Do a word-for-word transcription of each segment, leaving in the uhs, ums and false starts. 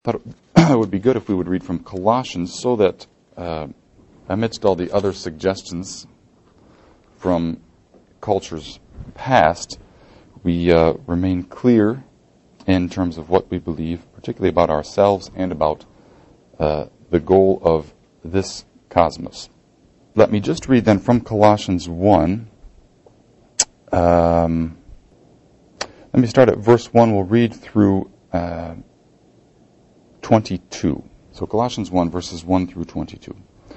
thought it would be good if we would read from Colossians so that uh, amidst all the other suggestions from cultures past, we uh, remain clear in terms of what we believe, particularly about ourselves and about uh, the goal of this cosmos. Let me just read then from Colossians one. Um, let me start at verse one. We'll read through uh, twenty-two. So Colossians one, verses one through twenty-two.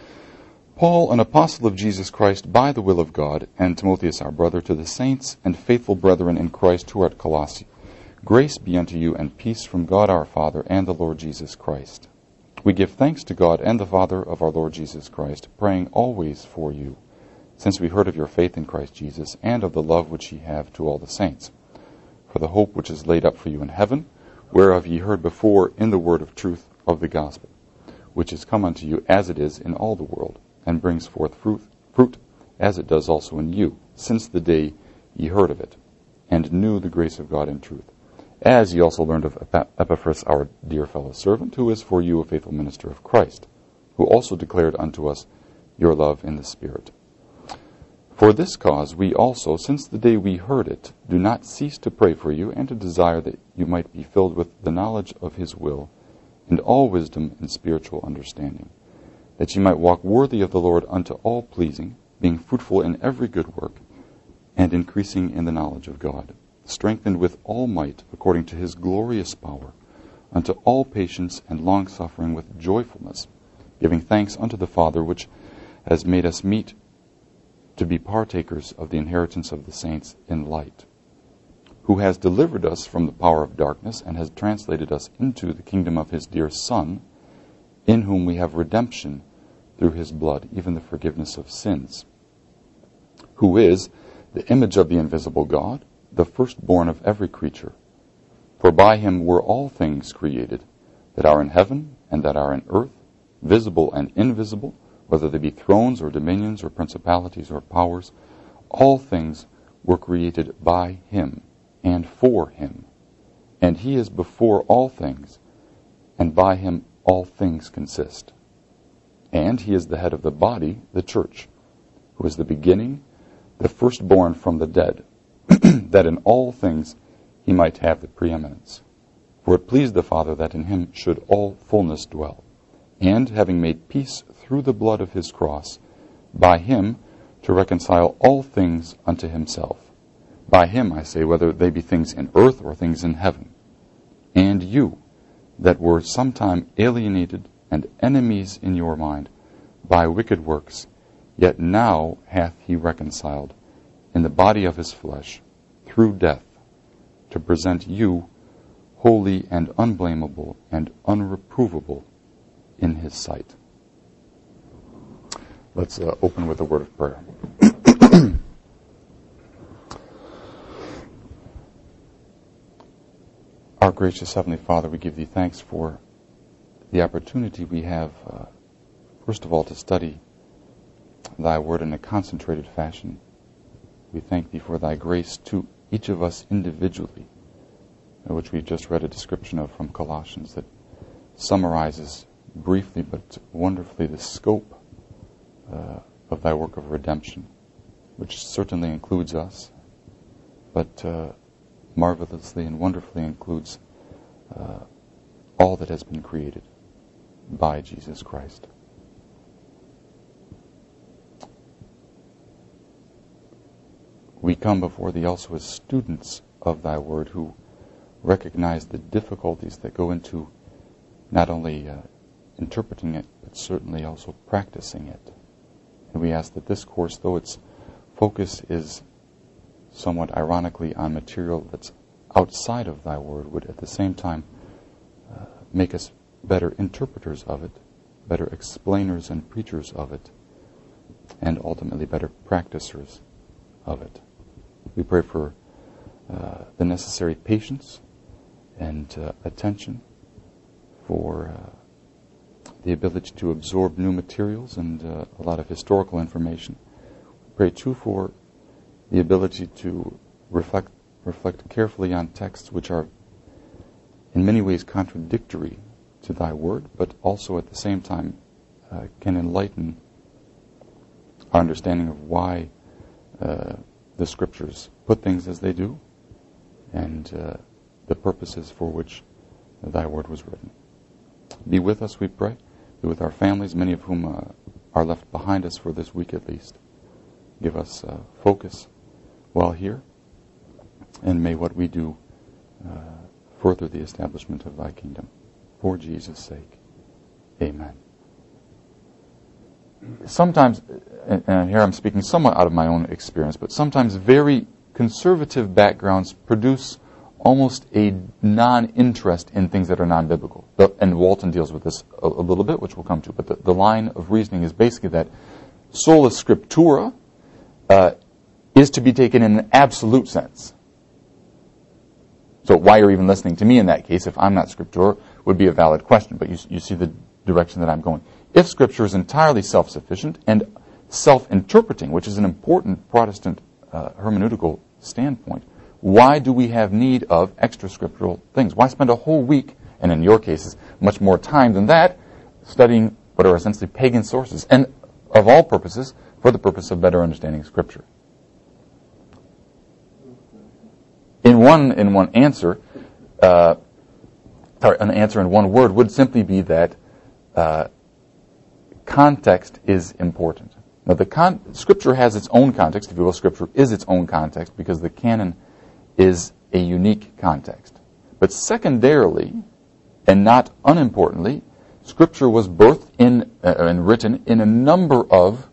Paul, an apostle of Jesus Christ, by the will of God, and Timotheus our brother, to the saints and faithful brethren in Christ who are at Colossae, grace be unto you and peace from God our Father and the Lord Jesus Christ. We give thanks to God and the Father of our Lord Jesus Christ, praying always for you, since we heard of your faith in Christ Jesus, and of the love which ye have to all the saints, for the hope which is laid up for you in heaven, whereof ye heard before in the word of truth of the gospel, which is come unto you as it is in all the world, and brings forth fruit, fruit as it does also in you, since the day ye heard of it, and knew the grace of God in truth, as ye also learned of Epaphras, our dear fellow servant, who is for you a faithful minister of Christ, who also declared unto us your love in the Spirit. For this cause we also, since the day we heard it, do not cease to pray for you, and to desire that you might be filled with the knowledge of his will, and all wisdom and spiritual understanding, that ye might walk worthy of the Lord unto all pleasing, being fruitful in every good work, and increasing in the knowledge of God, strengthened with all might according to his glorious power, unto all patience and longsuffering with joyfulness, giving thanks unto the Father, which has made us meet to be partakers of the inheritance of the saints in light, who has delivered us from the power of darkness, and has translated us into the kingdom of his dear Son, in whom we have redemption through his blood, even the forgiveness of sins, who is the image of the invisible God, the firstborn of every creature. For by him were all things created, that are in heaven and that are in earth, visible and invisible, whether they be thrones or dominions or principalities or powers. All things were created by him and for him. And he is before all things, and by him all things consist. And he is the head of the body, the church, who is the beginning, the firstborn from the dead, that in all things he might have the preeminence. For it pleased the Father that in him should all fullness dwell, and having made peace through the blood of his cross, by him to reconcile all things unto himself. By him, I say, whether they be things in earth or things in heaven. And you, that were sometime alienated and enemies in your mind by wicked works, yet now hath he reconciled in the body of his flesh through death, to present you holy and unblameable and unreprovable in his sight. Let's uh, open with a word of prayer. Our gracious Heavenly Father, we give thee thanks for the opportunity we have, uh, first of all, to study thy word in a concentrated fashion. We thank thee for thy grace to each of us individually, which we just read a description of from Colossians that summarizes briefly but wonderfully the scope uh, of thy work of redemption, which certainly includes us, but uh, marvelously and wonderfully includes uh, all that has been created by Jesus Christ. We come before thee also as students of thy word, who recognize the difficulties that go into not only uh, interpreting it, but certainly also practicing it. And we ask that this course, though its focus is somewhat ironically on material that's outside of thy word, would at the same time uh, make us better interpreters of it, better explainers and preachers of it, and ultimately better practicers of it. We pray for uh, the necessary patience and uh, attention, for uh, the ability to absorb new materials and uh, a lot of historical information. We pray too for the ability to reflect reflect carefully on texts which are in many ways contradictory to thy word, but also at the same time uh, can enlighten our understanding of why uh, the Scriptures put things as they do and uh, the purposes for which thy word was written. Be with us, we pray. Be with our families, many of whom uh, are left behind us for this week at least. Give us uh, focus while here, and may what we do uh, further the establishment of thy kingdom. For Jesus' sake, amen. Sometimes, and here I'm speaking somewhat out of my own experience, but sometimes very conservative backgrounds produce almost a non-interest in things that are non-biblical. And Walton deals with this a, a little bit, which we'll come to, but the, the line of reasoning is basically that sola scriptura uh, is to be taken in an absolute sense. So why you're even listening to me in that case, if I'm not scriptura, would be a valid question, but you, you see the direction that I'm going. If Scripture is entirely self-sufficient and self-interpreting, which is an important Protestant uh, hermeneutical standpoint, why do we have need of extra scriptural things? Why spend a whole week, and in your cases, much more time than that, studying what are essentially pagan sources, and of all purposes, for the purpose of better understanding Scripture? In one, in one answer, uh, sorry, an answer in one word would simply be that uh, context is important. Now, the con- Scripture has its own context, if you will. Scripture is its own context because the canon is a unique context. But secondarily, and not unimportantly, Scripture was birthed in uh, and written in a number of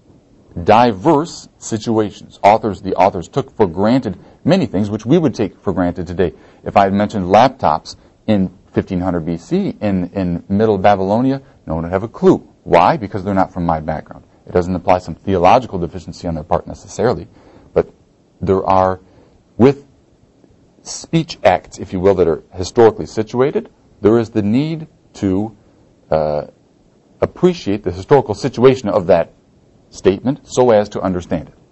diverse situations. Authors, the authors took for granted many things which we would take for granted today. If I had mentioned laptops in fifteen hundred B C in, in Middle Babylonia, no one would have a clue. Why? Because they're not from my background. It doesn't imply some theological deficiency on their part necessarily, but there are, with speech acts, if you will, that are historically situated, there is the need to uh, appreciate the historical situation of that statement so as to understand it.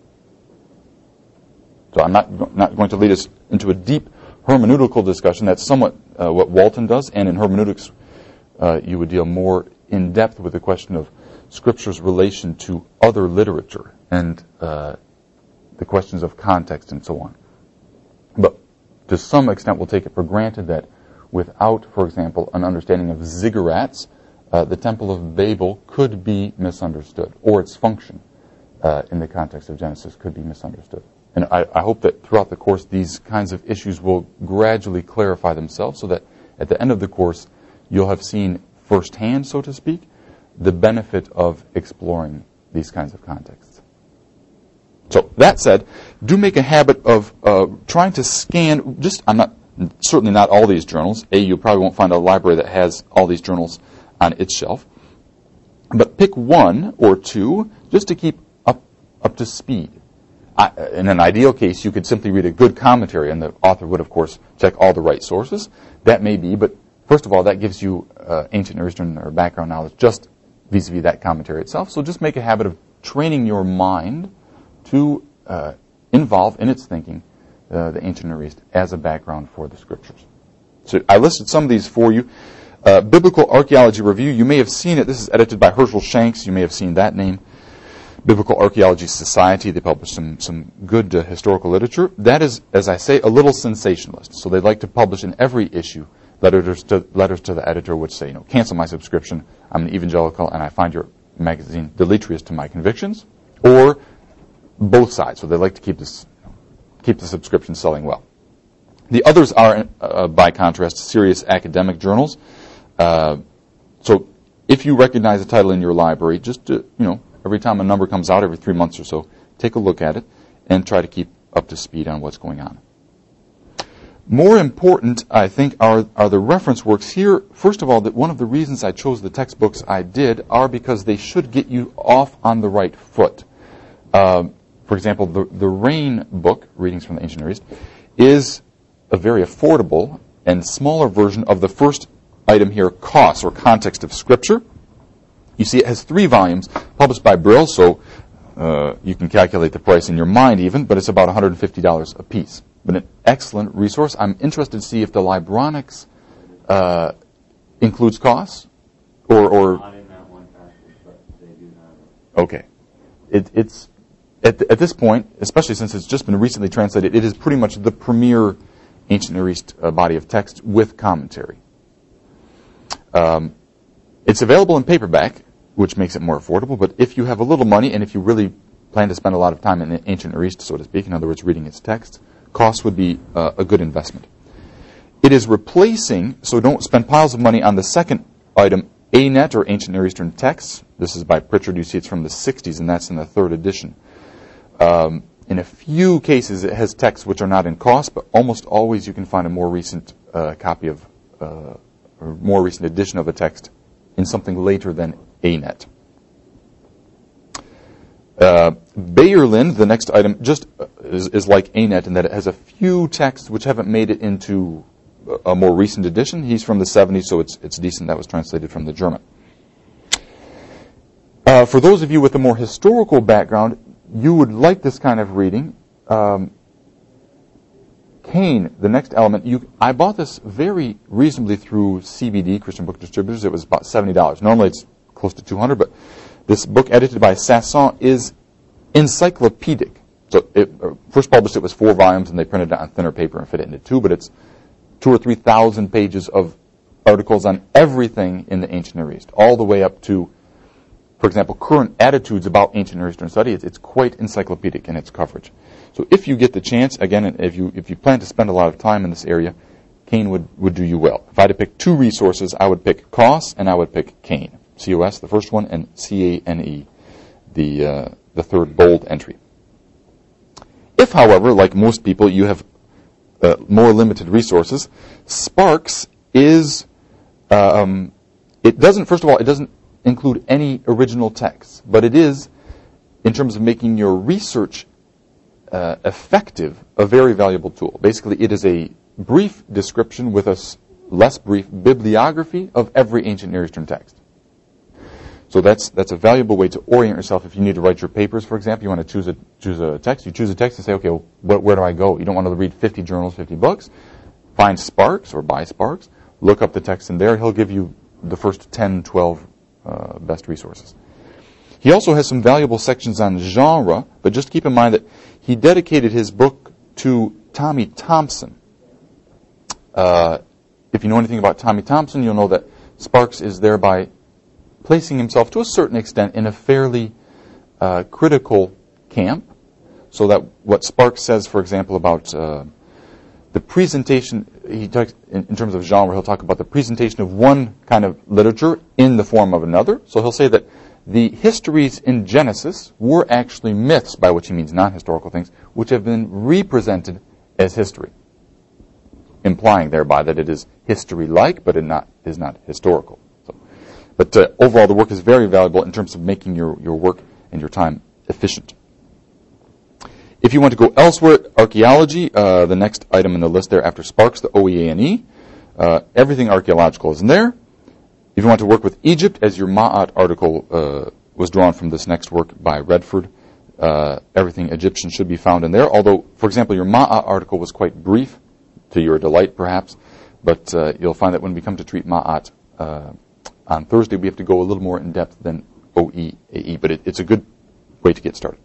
So I'm not not going to lead us into a deep hermeneutical discussion. That's somewhat uh, what Walton does, and in hermeneutics uh, you would deal more in depth with the question of Scripture's relation to other literature and uh, the questions of context and so on. But to some extent we'll take it for granted that without, for example, an understanding of ziggurats, uh, the Temple of Babel could be misunderstood, or its function uh, in the context of Genesis could be misunderstood. And I, I hope that throughout the course these kinds of issues will gradually clarify themselves so that at the end of the course you'll have seen firsthand, so to speak, the benefit of exploring these kinds of contexts. So that said, do make a habit of uh, trying to scan, just, I'm not, certainly not all these journals. A, you probably won't find a library that has all these journals on its shelf. But pick one or two just to keep up, up to speed. I, in an ideal case, you could simply read a good commentary, and the author would, of course, check all the right sources. That may be, but first of all, that gives you uh, ancient Near Eastern or background knowledge just vis-a-vis that commentary itself. So just make a habit of training your mind to uh, involve in its thinking uh, the ancient Near East as a background for the Scriptures. So I listed some of these for you. Uh, Biblical Archaeology Review, you may have seen it. This is edited by Herschel Shanks. You may have seen that name. Biblical Archaeology Society, they publish some, some good uh, historical literature. That is, as I say, a little sensationalist. So they like to publish in every issue letters to, letters to the editor which say, you know, cancel my subscription, I'm an evangelical, and I find your magazine deleterious to my convictions, or both sides. So they like to keep this, keep the subscription selling well. The others are, uh, by contrast, serious academic journals. Uh, so if you recognize a title in your library, just to, you know, every time a number comes out, every three months or so, take a look at it and try to keep up to speed on what's going on. More important, I think, are, are the reference works here. First of all, that one of the reasons I chose the textbooks I did are because they should get you off on the right foot. Uh, for example, the, the Rain book, Readings from the Ancient Near East, is a very affordable and smaller version of the first item here, Costs or Context of Scripture. You see, it has three volumes published by Brill, so uh, you can calculate the price in your mind even, but it's about one hundred fifty dollars a piece. But an excellent resource. I'm interested to see if the Libronics uh, includes costs? Or, or Not in that one passage, but they do have it. Okay. It, it's at, the, at this point, especially since it's just been recently translated, it is pretty much the premier Ancient Near East uh, body of text with commentary. Um, it's available in paperback, which makes it more affordable, but if you have a little money and if you really plan to spend a lot of time in the Ancient Near East, so to speak, in other words, reading its text, cost would be uh, a good investment. It is replacing, so don't spend piles of money on the second item, A Net, or Ancient Near Eastern Texts. This is by Pritchard. You see it's from the sixties, and that's in the third edition. Um, in a few cases, it has texts which are not in cost, but almost always you can find a more recent uh, copy of, uh, or more recent edition of a text in something later than A Net. Uh, Bayerland, the next item, just uh, is, is like A Net in that it has a few texts which haven't made it into a more recent edition. He's from the seventies, so it's it's decent. That was translated from the German. Uh, for those of you with a more historical background, you would like this kind of reading. Um, Cain, the next element. You, I bought this very reasonably through C B D, Christian Book Distributors. It was about seventy dollars. Normally it's close to two hundred dollars, but this book, edited by Sasson, is encyclopedic. So it, uh, first published it was four volumes, and they printed it on thinner paper and fit it into two, but it's two or three thousand pages of articles on everything in the Ancient Near East, all the way up to, for example, current attitudes about Ancient Near Eastern study. It's, it's quite encyclopedic in its coverage. So if you get the chance, again, if you if you plan to spend a lot of time in this area, Cain would, would do you well. If I had to pick two resources, I would pick Coss and I would pick Cain. C O S, the first one, and C A N E, the uh, the third bold entry. If, however, like most people, you have uh, more limited resources, Sparks is, um, it doesn't, first of all, it doesn't include any original texts, but it is, in terms of making your research uh, effective, a very valuable tool. Basically, it is a brief description with a s- less brief bibliography of every ancient Near Eastern text. So that's that's a valuable way to orient yourself. If you need to write your papers, for example, you want to choose a choose a text. You choose a text and say, okay, well, wh- where do I go? You don't want to read fifty journals, fifty books. Find Sparks or buy Sparks. Look up the text in there. He'll give you the first ten, twelve uh, best resources. He also has some valuable sections on genre, but just keep in mind that he dedicated his book to Tommy Thompson. Uh, if you know anything about Tommy Thompson, you'll know that Sparks is thereby placing himself to a certain extent in a fairly uh, critical camp, so that what Sparks says, for example, about uh, the presentation, he talks in, in terms of genre, he'll talk about the presentation of one kind of literature in the form of another. So he'll say that the histories in Genesis were actually myths, by which he means non-historical things, which have been represented as history, implying thereby that it is history-like, but it not, is not historical. But uh, overall, the work is very valuable in terms of making your, your work and your time efficient. If you want to go elsewhere, archaeology, uh, the next item in the list there after Sparks, the O E A N E, uh, everything archaeological is in there. If you want to work with Egypt, as your Ma'at article uh, was drawn from this next work by Redford, uh, everything Egyptian should be found in there. Although, for example, your Ma'at article was quite brief, to your delight perhaps, but uh, you'll find that when we come to treat Ma'at, uh, on Thursday, we have to go a little more in depth than O E A E, but it, it's a good way to get started.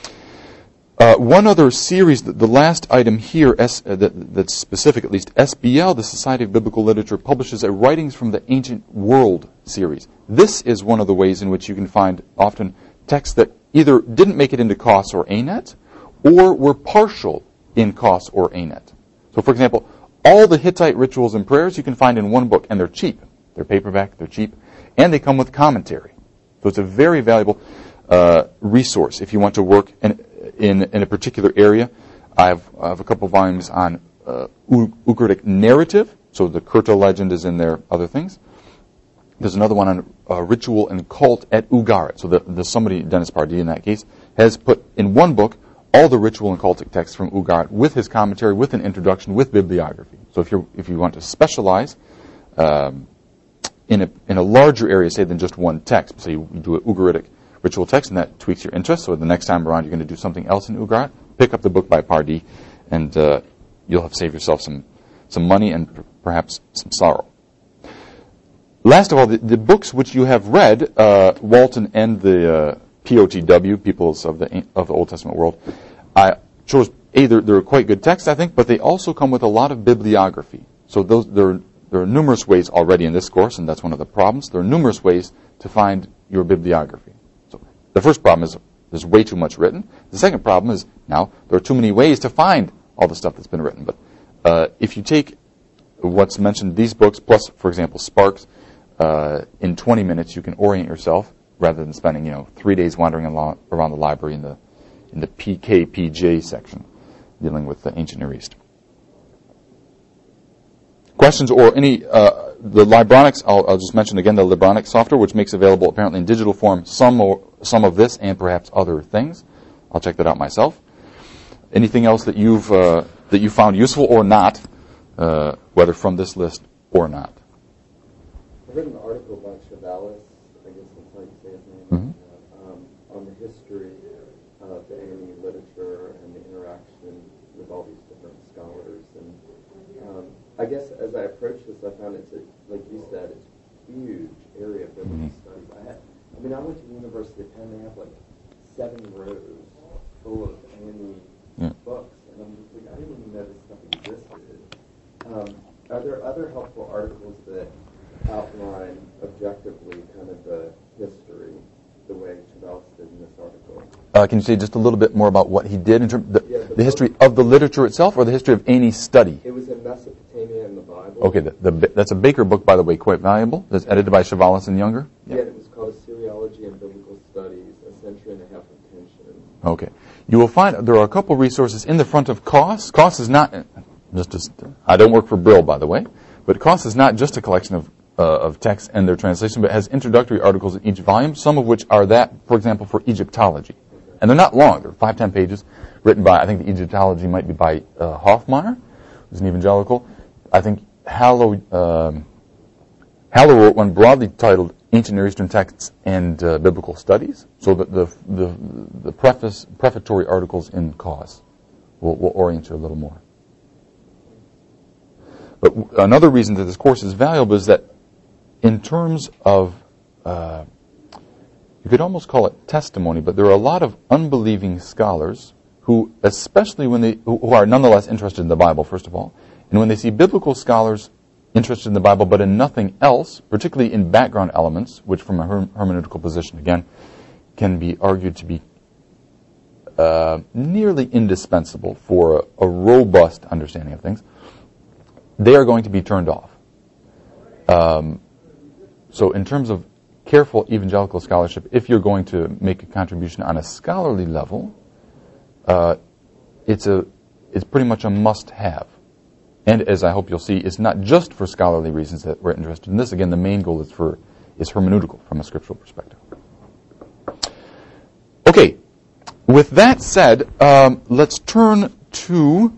Uh, one other series, the, the last item here, S, uh, that, that's specific at least, S B L, the Society of Biblical Literature, publishes a Writings from the Ancient World series. This is one of the ways in which you can find often texts that either didn't make it into Coss or A Net, or were partial in Coss or A Net. So, for example, all the Hittite rituals and prayers you can find in one book, and they're cheap. They're paperback, they're cheap, and they come with commentary. So it's a very valuable uh, resource if you want to work in, in, in a particular area. I have, I have a couple volumes on uh, Ugaritic narrative, so the Kurta legend is in there, other things. There's another one on uh, ritual and cult at Ugarit. So the, the somebody, Dennis Pardee in that case, has put in one book all the ritual and cultic texts from Ugarit with his commentary, with an introduction, with bibliography. So if you if you want to specialize um, in a in a larger area, say, than just one text, say you, you do an Ugaritic ritual text, and that tweaks your interest. So the next time around, you're going to do something else in Ugarit. Pick up the book by Pardee, and uh, you'll have saved yourself some some money and p- perhaps some sorrow. last of all, the, the books which you have read, uh, Walton and the uh, P O T W, Peoples of the of the Old Testament World, I chose, A, they're, they're quite good texts, I think, but they also come with a lot of bibliography. So those there, there are numerous ways already in this course, and that's one of the problems. There are numerous ways to find your bibliography. So the first problem is there's way too much written. The second problem is now there are too many ways to find all the stuff that's been written. But uh, if you take what's mentioned, these books, plus, for example, Sparks, uh, in twenty minutes you can orient yourself rather than spending, you know, three days wandering along, around the library in the in the P K P J section dealing with the ancient Near East. Questions or any, uh, the Libronics, I'll, I'll just mention again the Libronics software, which makes available apparently in digital form some or, some of this and perhaps other things. I'll check that out myself. Anything else that you've uh, that you found useful or not, uh, whether from this list or not? I've written an article by Chavalis, I guess that's how you say his name, Mm-hmm. um, on the history of the A and E literature and the interaction with all these different scholars. And um, I guess as I approach this, I found it's, a, like you said, it's a huge area of biblical Mm-hmm. studies. I had, I mean, I went to the University of Penn, they have like seven rows full of A and E Yeah. books, and I'm just like, I didn't even know this stuff existed. Um, are there other helpful articles that outline objectively kind of the history, the way Chavalis did in this article? Uh, can you say just a little bit more about what he did in terms of the, Yeah, the the history of the literature itself, or the history of any study? It was in Mesopotamia in the Bible. Okay, the, the, that's a Baker book, by the way, quite valuable. That's edited by Chavalis and Younger. Yeah, yeah, it was called Assyriology and Biblical Studies, a century and a half of tension. Okay. You will find there are a couple resources in the front of Koss. Koss is not, just as, I don't work for Brill, by the way, but Koss is not just a collection of uh, of texts and their translation, but has introductory articles in each volume, some of which are that, for example, for Egyptology. And they're not long. They're five, ten pages, written by, I think the Egyptology might be by uh, Hoffmeyer, who's an evangelical. I think Hallow, um, Hallow wrote one broadly titled Ancient Near Eastern Texts and uh, Biblical Studies. So that the the the preface prefatory articles in Koss will, will orient you a little more. But w- another reason that this course is valuable is that in terms of, uh, you could almost call it testimony, but there are a lot of unbelieving scholars who, especially when they, who, who are nonetheless interested in the Bible, first of all, and when they see biblical scholars interested in the Bible but in nothing else, particularly in background elements, which from a herm- hermeneutical position, again, can be argued to be uh, nearly indispensable for a, a robust understanding of things, they are going to be turned off. Um, so in terms of careful evangelical scholarship, if you're going to make a contribution on a scholarly level, uh, it's a it's pretty much a must-have. And as I hope you'll see, it's not just for scholarly reasons that we're interested in this. Again, the main goal is for is hermeneutical from a scriptural perspective. Okay, with that said, um, let's turn to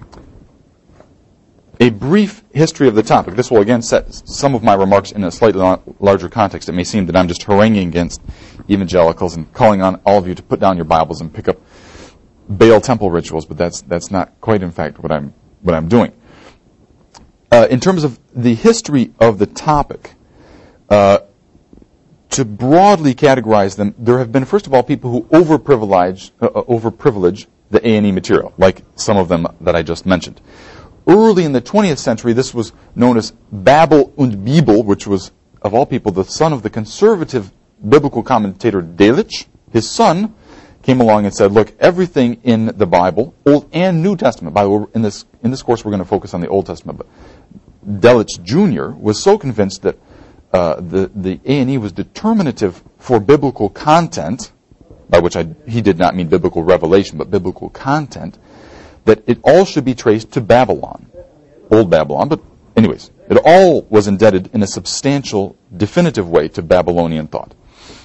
a brief history of the topic. This will again set some of my remarks in a slightly la- larger context. It may seem that I'm just haranguing against evangelicals and calling on all of you to put down your Bibles and pick up Baal temple rituals, but that's that's not quite, in fact, what I'm what I'm doing. Uh, in terms of the history of the topic, uh, to broadly categorize them, there have been, first of all, people who overprivilege uh, overprivilege the A and E material, like some of them that I just mentioned. Early in the twentieth century, this was known as Babel und Bibel, which was, of all people, the son of the conservative biblical commentator Delitzsch. His son came along and said, look, everything in the Bible, Old and New Testament, by the way, in this in this course we're going to focus on the Old Testament, but Delitzsch Junior was so convinced that uh, the, the A and E was determinative for biblical content, by which I, he did not mean biblical revelation, but biblical content, that it all should be traced to Babylon, Old Babylon. But anyways, it all was indebted in a substantial, definitive way to Babylonian thought.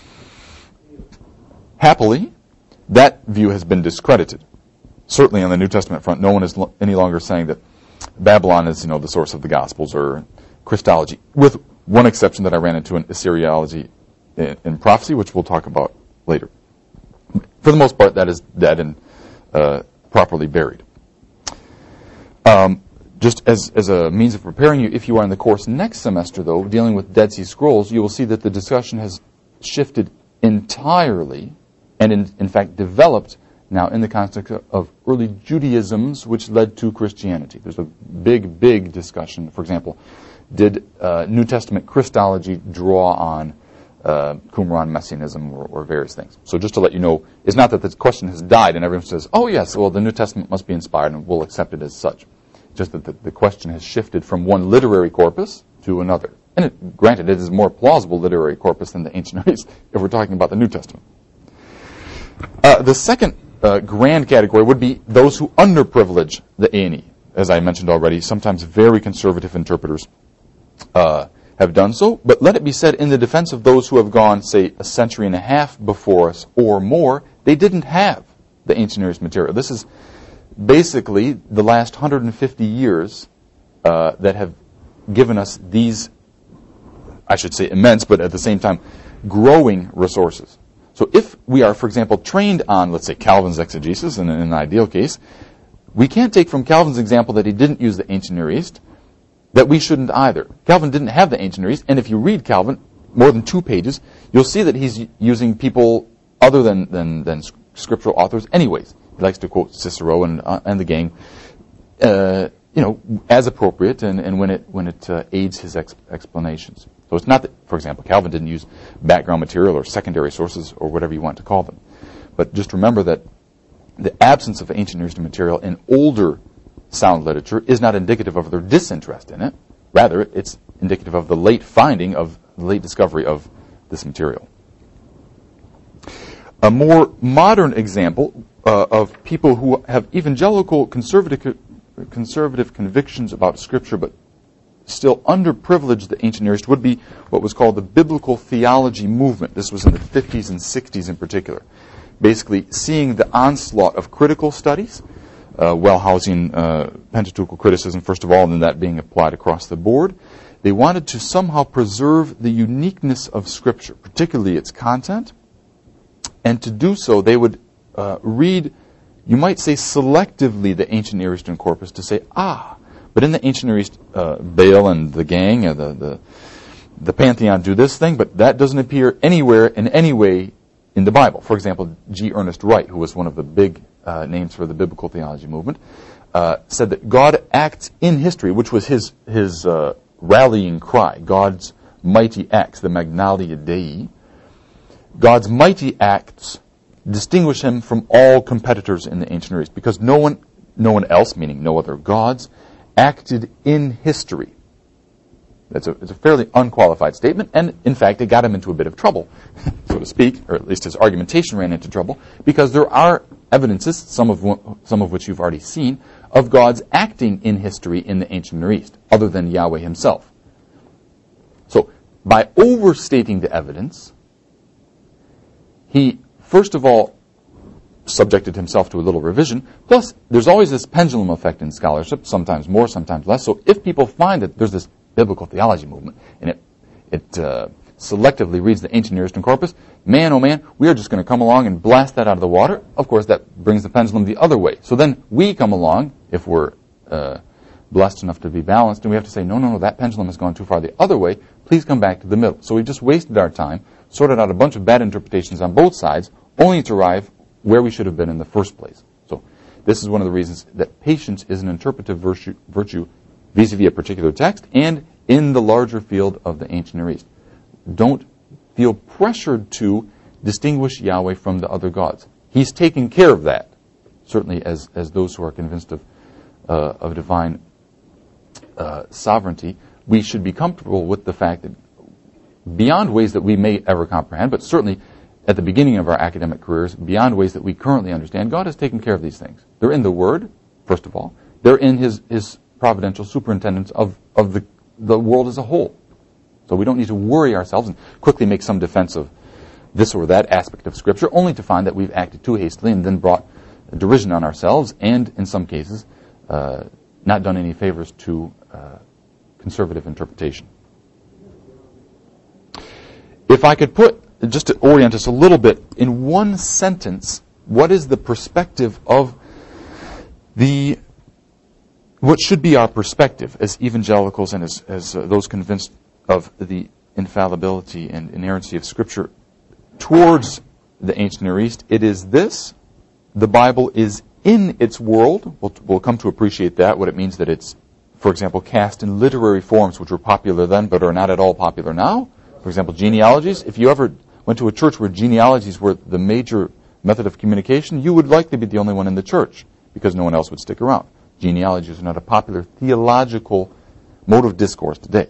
Happily, that view has been discredited. Certainly on the New Testament front, no one is lo- any longer saying that Babylon is, you know, the source of the Gospels or Christology, with one exception that I ran into in Assyriology in, in prophecy, which we'll talk about later. For the most part, that is dead and uh, properly buried. Um, just as, as a means of preparing you, if you are in the course next semester, though, dealing with Dead Sea Scrolls, you will see that the discussion has shifted entirely and, in, in fact, developed now in the context of early Judaisms, which led to Christianity. There's a big, big discussion. For example, did uh, New Testament Christology draw on uh, Qumran Messianism or, or various things? So just to let you know, it's not that this question has died and everyone says, oh yes, well the New Testament must be inspired and we'll accept it as such. Just that the, the question has shifted from one literary corpus to another. And it, granted, it is a more plausible literary corpus than the ancient Near East if we're talking about the New Testament. Uh, the second uh, grand category would be those who underprivilege the A and E. As I mentioned already, sometimes very conservative interpreters uh, have done so. But let it be said, in the defense of those who have gone, say, a century and a half before us or more, they didn't have the ancient Near East material. This is basically the last one hundred fifty years uh, that have given us these, I should say immense, but at the same time, growing resources. So if we are, for example, trained on, let's say, Calvin's exegesis, in an ideal case, we can't take from Calvin's example that he didn't use the ancient Near East, that we shouldn't either. Calvin didn't have the ancient Near East, and if you read Calvin, more than two pages, you'll see that he's using people other than, than, than scriptural authors anyways. He likes to quote Cicero and, uh, and the gang, uh, you know, as appropriate and, and when it, when it uh, aids his ex- explanations. So it's not that, for example, Calvin didn't use background material or secondary sources or whatever you want to call them. But just remember that the absence of ancient Near Eastern material in older sound literature is not indicative of their disinterest in it. Rather, it's indicative of the late finding of, the late discovery of this material. A more modern example uh, of people who have evangelical conservative, conservative convictions about Scripture but still underprivileged the ancient Near East would be what was called the biblical theology movement. This was in the fifties and sixties in particular. Basically, seeing the onslaught of critical studies, uh, well-housing uh, Pentateuchal criticism, first of all, and then that being applied across the board. They wanted to somehow preserve the uniqueness of Scripture, particularly its content. And to do so, they would uh, read, you might say selectively, the ancient Near Eastern corpus to say, ah, but in the ancient Near East, uh, Baal and the gang, uh, the, the the pantheon do this thing, but that doesn't appear anywhere in any way in the Bible. For example, G. Ernest Wright, who was one of the big uh, names for the biblical theology movement, uh, said that God acts in history, which was his his uh, rallying cry, God's mighty acts, the Magnalia Dei. God's mighty acts distinguish him from all competitors in the ancient Near East, because no one, no one else, meaning no other gods, acted in history. That's a, it's a fairly unqualified statement, and in fact, it got him into a bit of trouble, so to speak, or at least his argumentation ran into trouble, because there are evidences, some of some of which you've already seen, of God's acting in history in the ancient Near East, other than Yahweh himself. So, by overstating the evidence, he, first of all, subjected himself to a little revision. Plus, there's always this pendulum effect in scholarship, sometimes more, sometimes less. So if people find that there's this biblical theology movement, and it it uh, selectively reads the ancient Near Eastern corpus, man, oh man, we are just going to come along and blast that out of the water. Of course, that brings the pendulum the other way. So then we come along, if we're uh, blessed enough to be balanced, and we have to say, no, no, no, that pendulum has gone too far the other way. Please come back to the middle. So we've just wasted our time, sorted out a bunch of bad interpretations on both sides, only to arrive where we should have been in the first place. So this is one of the reasons that patience is an interpretive virtue, virtue vis-a-vis a particular text and in the larger field of the ancient Near East. Don't feel pressured to distinguish Yahweh from the other gods. He's taking care of that, certainly as, as those who are convinced of, uh, of divine uh, sovereignty. We should be comfortable with the fact that beyond ways that we may ever comprehend, but certainly at the beginning of our academic careers, beyond ways that we currently understand, God has taken care of these things. They're in the Word, first of all. They're in His, His providential superintendence of, of the, the world as a whole. So we don't need to worry ourselves and quickly make some defense of this or that aspect of Scripture, only to find that we've acted too hastily and then brought derision on ourselves and, in some cases, uh, not done any favors to uh, conservative interpretation. If I could put, just to orient us a little bit, in one sentence, what is the perspective of the what should be our perspective as evangelicals and as, as uh, those convinced of the infallibility and inerrancy of Scripture towards the ancient Near East, it is this: the Bible is in its world. We'll, we'll come to appreciate that, what it means that it's, for example, cast in literary forms which were popular then but are not at all popular now. For example, genealogies. If you ever went to a church where genealogies were the major method of communication, you would likely be the only one in the church because no one else would stick around. Genealogies are not a popular theological mode of discourse today.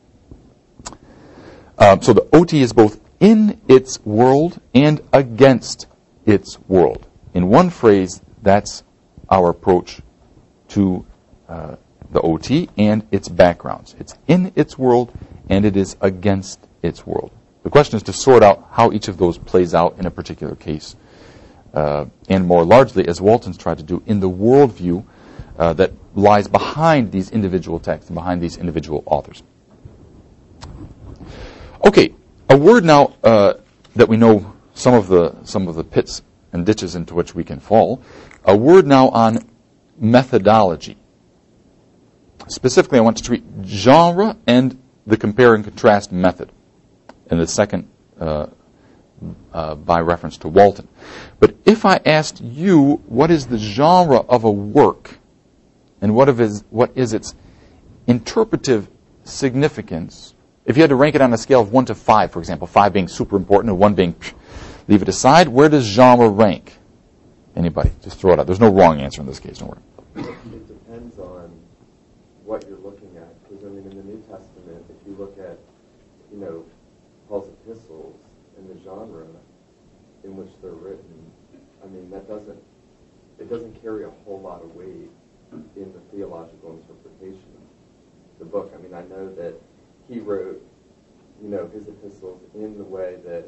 Uh, so the O T is both in its world and against its world. In one phrase, that's our approach to uh, the O T and its backgrounds. It's in its world and it is against its world. The question is to sort out how each of those plays out in a particular case. Uh, and more largely, as Walton's tried to do, in the worldview uh, that lies behind these individual texts and behind these individual authors. Okay, a word now uh, that we know some of the some of the pits and ditches into which we can fall. A word now on methodology. Specifically, I want to treat genre and the compare and contrast method. And the second uh, uh, by reference to Walton. But if I asked you what is the genre of a work and what, of his, what is its interpretive significance, if you had to rank it on a scale of one to five, for example, five being super important and one being psh, leave it aside, where does genre rank? Anybody? Just throw it out. There's no wrong answer in this case, don't worry. It depends on what you're looking at. Because, I mean, in the New Testament, if you look at, you know, Paul's epistles and the genre in which they're written, I mean, that doesn't, it doesn't carry a whole lot of weight in the theological interpretation of the book. I mean, I know that he wrote, you know, his epistles in the way that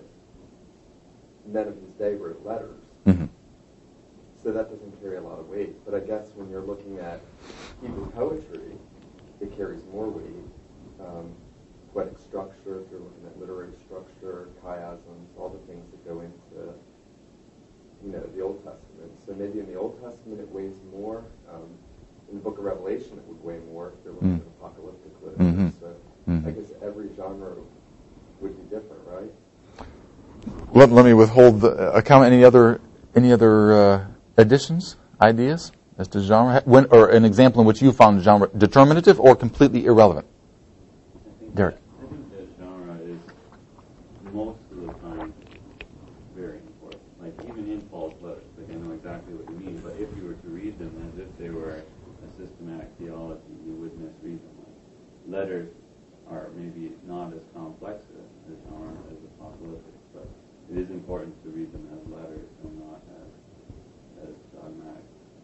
men of his day wrote letters. Mm-hmm. So that doesn't carry a lot of weight. But I guess when you're looking at Hebrew poetry, it carries more weight. Um, poetic structure, if you're looking at literary structure, chiasms, all the things that go into, you know, the Old Testament. So maybe in the Old Testament it weighs more. Um, in the book of Revelation it would weigh more if you're looking mm. at apocalyptic literature. Mm-hmm. So mm-hmm. I guess every genre would be different, right? Let, let me withhold the uh, comment. Any other any other uh, additions, ideas as to genre? When, or an example in which you found genre determinative or completely irrelevant? Derek. I think that genre is most of the time very important. Like even in Paul's letters, like I know exactly what you mean, but if you were to read them as if they were a systematic theology, you would misread them. Like, letters are maybe not as complex a, a genre as apocalyptic, but it is important to read them as letters and not as as dogmatic.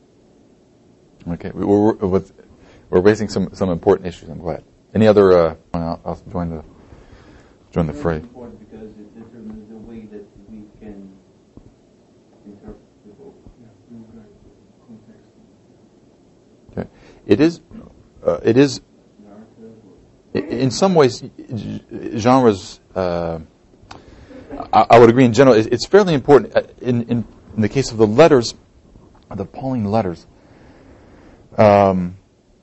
Okay, we're we're, we're raising some some important issues. I'm glad. Any other? Uh, I'll, I'll join the join the fray. It's important because it determines the way that we can interpret the book. Okay, it is. Uh, it is. In some ways, genres. Uh, I, I would agree. In general, it's fairly important. In in, in the case of the letters, the Pauline letters. Um,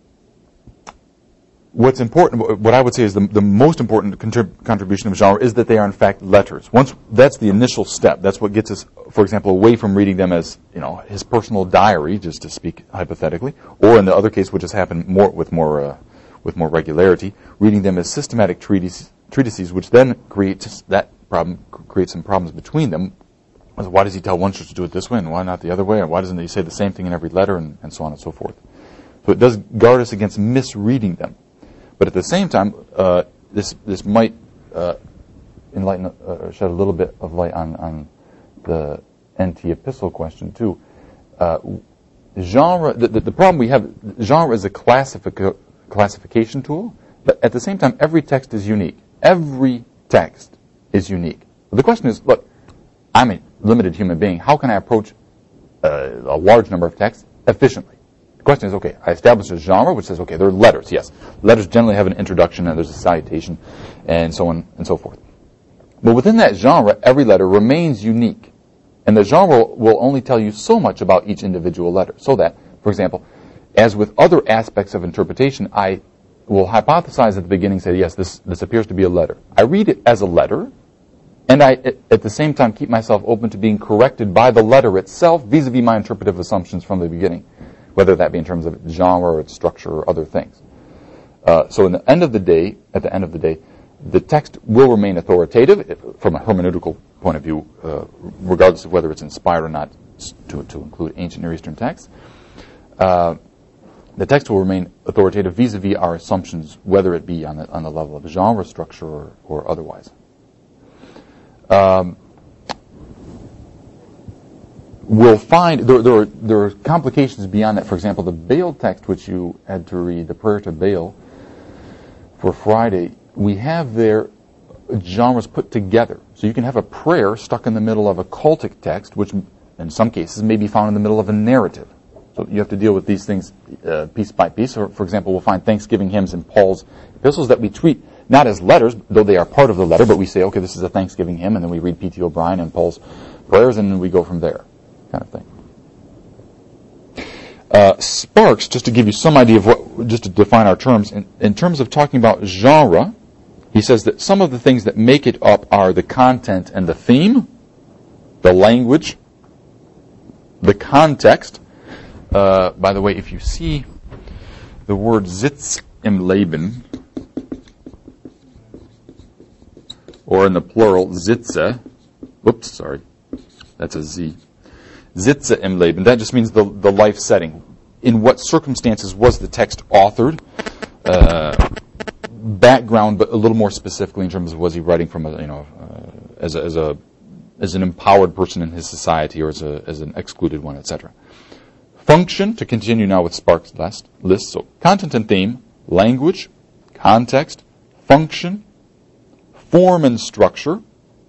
What's important, what I would say is the, the most important contrib- contribution of genre is that they are in fact letters. Once that's the initial step. That's what gets us, for example, away from reading them as, you know, his personal diary, just to speak hypothetically, or in the other case, which has happened more with more uh, with more regularity, reading them as systematic treatises, treatises, which then creates that problem, creates some problems between them. Why does he tell one church to do it this way and why not the other way? Or why doesn't he say the same thing in every letter, and, and so on and so forth? So it does guard us against misreading them. But at the same time, uh, this this might uh, enlighten, uh, shed a little bit of light on, on the N T epistle question too. Uh, genre, the, the, the problem we have, genre is a classific- classification tool, but at the same time, every text is unique. Every text is unique. But the question is, look, I'm a limited human being. How can I approach uh, a large number of texts efficiently? The question is, okay, I established a genre which says, okay, there are letters, yes. Letters generally have an introduction and there's a salutation and so on and so forth. But within that genre, every letter remains unique. And the genre will only tell you so much about each individual letter. So that, for example, as with other aspects of interpretation, I will hypothesize at the beginning, say, yes, this, this appears to be a letter. I read it as a letter, and I, at the same time, keep myself open to being corrected by the letter itself vis-a-vis my interpretive assumptions from the beginning, whether that be in terms of its genre or its structure or other things. Uh, so in the end of the day, at the end of the day, the text will remain authoritative from a hermeneutical point of view, uh, regardless of whether it's inspired or not, to, to include ancient Near Eastern texts. Uh, the text will remain authoritative vis-a-vis our assumptions, whether it be on the, on the level of genre, structure, or, or otherwise. Um, we'll find there, there, are, there are complications beyond that. For example, the Baal text, which you had to read, the prayer to Baal for Friday, we have there genres put together. So you can have a prayer stuck in the middle of a cultic text, which in some cases may be found in the middle of a narrative. So you have to deal with these things uh, piece by piece. So, for example, we'll find Thanksgiving hymns in Paul's epistles that we treat not as letters, though they are part of the letter, but we say, okay, this is a Thanksgiving hymn, and then we read P T O'Brien and Paul's prayers, and then we go from there, kind of thing. Uh, Sparks, just to give you some idea of what, just to define our terms, in, in terms of talking about genre, he says that some of the things that make it up are the content and the theme, the language, the context. Uh, by the way, if you see the word Sitz im Leben, or in the plural, Sitze, whoops, sorry, that's a Z, Sitze im Leben, that just means the, the life setting. In what circumstances was the text authored? Uh, background, but a little more specifically in terms of was he writing from a, you know, uh, as a, as a as an empowered person in his society or as a as an excluded one, et cetera. Function, to continue now with Sparks' list, list, so content and theme, language, context, function, form and structure.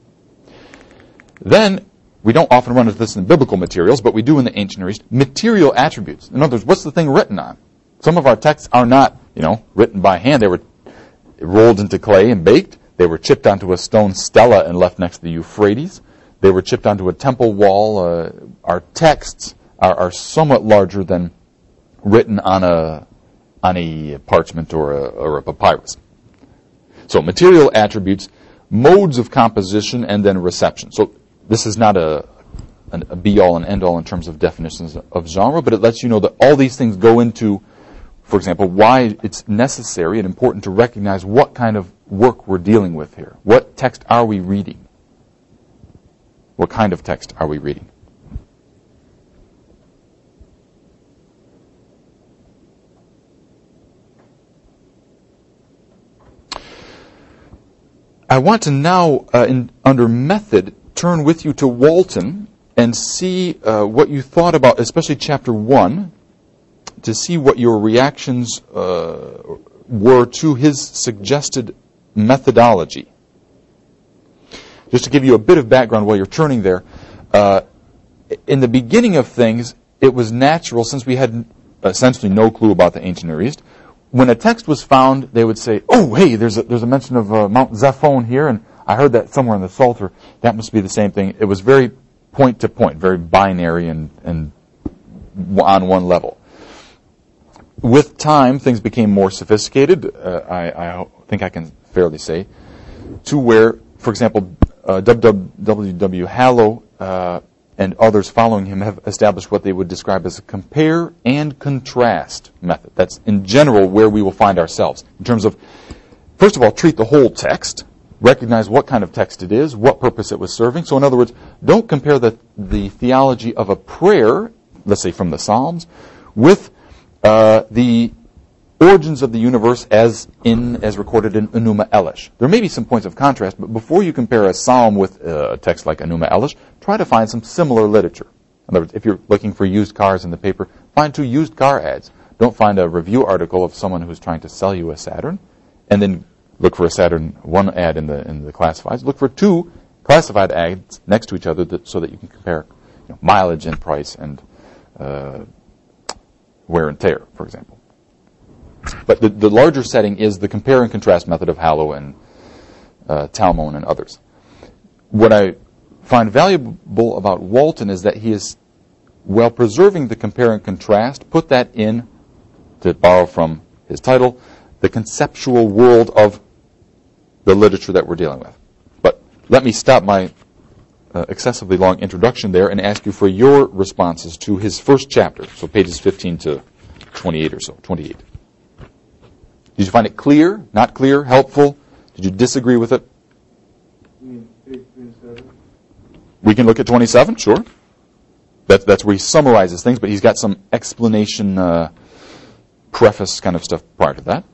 Then, we don't often run into this in biblical materials, but we do in the ancient Near East, material attributes. In other words, what's the thing written on? Some of our texts are not, you know, written by hand. They were rolled into clay and baked. They were chipped onto a stone stela and left next to the Euphrates. They were chipped onto a temple wall. Uh, our texts are, are somewhat larger than written on a on a parchment or a, or a papyrus. So material attributes, modes of composition, and then reception. So this is not a, a be-all and end-all in terms of definitions of genre, but it lets you know that all these things go into, for example, why it's necessary and important to recognize what kind of work we're dealing with here. What text are we reading? What kind of text are we reading? I want to now, uh, in, under method, turn with you to Walton and see uh, what you thought about, especially chapter one, to see what your reactions uh, were to his suggested methodology. Just to give you a bit of background while you're turning there, uh, in the beginning of things, it was natural, since we had essentially no clue about the ancient Near East, when a text was found, they would say, oh, hey, there's a, there's a mention of uh, Mount Zaphon here, and I heard that somewhere in the Psalter. That must be the same thing. It was very point to point, very binary and, and on one level. With time, things became more sophisticated, uh, I, I think I can fairly say, to where, for example, uh, W W Hallow uh, and others following him have established what they would describe as a compare and contrast method. That's, in general, where we will find ourselves. In terms of, first of all, treat the whole text, recognize what kind of text it is, what purpose it was serving. So, in other words, don't compare the, the theology of a prayer, let's say from the Psalms, with uh, the origins of the universe as in as recorded in Enuma Elish. There may be some points of contrast, but before you compare a psalm with a text like Enuma Elish, try to find some similar literature. In other words, if you're looking for used cars in the paper, find two used car ads. Don't find a review article of someone who's trying to sell you a Saturn, and then look for a Saturn one ad in the in the classifieds. Look for two classified ads next to each other that, so that you can compare, you know, mileage and price and uh, wear and tear, for example. But the, the larger setting is the compare and contrast method of Hallow and uh, Talmon and others. What I find valuable about Walton is that he is, while preserving the compare and contrast, put that in to borrow from his title, the conceptual world of the literature that we're dealing with. But let me stop my uh, excessively long introduction there and ask you for your responses to his first chapter, so pages fifteen to twenty-eight or so, twenty-eight. Did you find it clear, not clear, helpful? Did you disagree with it? You mean page twenty-seven? We can look at twenty-seven, sure. That's, that's where he summarizes things, but he's got some explanation, uh, preface kind of stuff prior to that.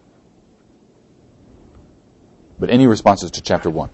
But any responses to chapter one?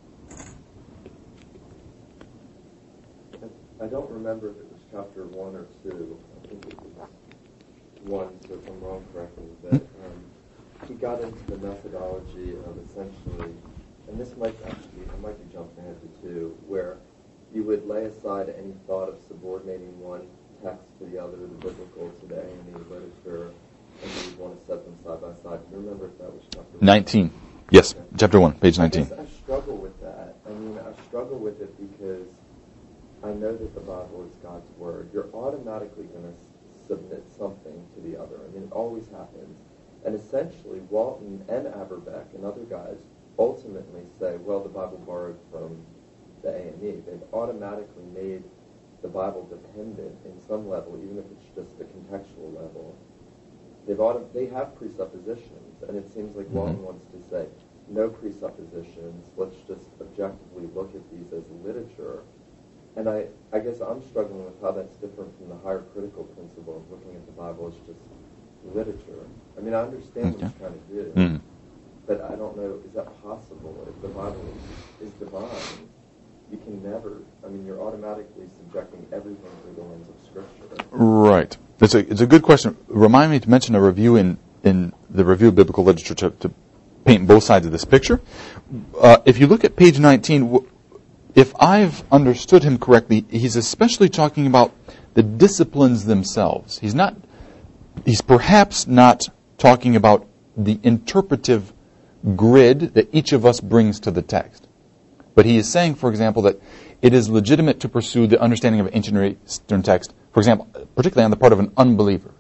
I don't remember if it was chapter one or two. I think it was one, so if I'm wrong, correct me. But um, he got into the methodology of essentially, and this might actually, I might be jumping ahead to two, where you would lay aside any thought of subordinating one text to the other, the biblical to the A and E literature, and you would want to set them side by side. Do you remember if that was chapter one? nineteen. Yes, Okay. chapter one, page nineteen. I guess I struggle with that. I mean, I struggle with it because I know that the Bible is God's Word. You're automatically going to submit something to the other. I mean, it always happens. And essentially, Walton and Averbeck and other guys ultimately say, well, the Bible borrowed from the A and E. They've automatically made the Bible dependent in some level, even if it's just the contextual level. They've auto- they have presuppositions, and it seems like mm-hmm. Walton wants to say, no presuppositions, let's just objectively look at these as literature. And I, I guess I'm struggling with how that's different from the higher critical principle of looking at the Bible as just literature. I mean, I understand okay. what he's trying to do, mm. but I don't know, is that possible? If the Bible is, is divine, you can never, I mean, you're automatically subjecting everything through the lens of Scripture. Right. It's a, it's a good question. Remind me to mention a review in, in the Review of Biblical Literature to, to paint both sides of this picture. Uh, if you look at page nineteen, if I've understood him correctly, he's especially talking about the disciplines themselves. He's not, he's perhaps not talking about the interpretive grid that each of us brings to the text. But he is saying, for example, that it is legitimate to pursue the understanding of ancient Near Eastern text, for example, particularly on the part of an unbeliever.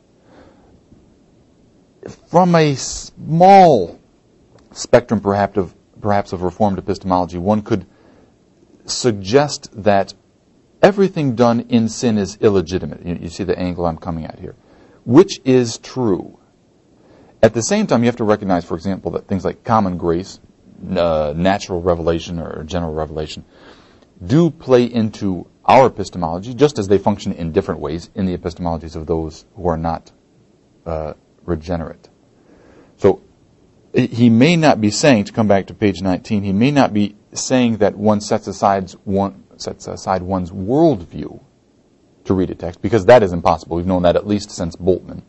From a small spectrum, perhaps of, perhaps of Reformed epistemology, one could suggest that everything done in sin is illegitimate. You, you see the angle I'm coming at here, which is true. At the same time, you have to recognize, for example, that things like common grace, uh, natural revelation or general revelation, do play into our epistemology, just as they function in different ways in the epistemologies of those who are not uh, regenerate. So he may not be saying, to come back to page nineteen, he may not be saying that one sets aside one sets aside one's worldview to read a text, because that is impossible. We've known that at least since Boltman.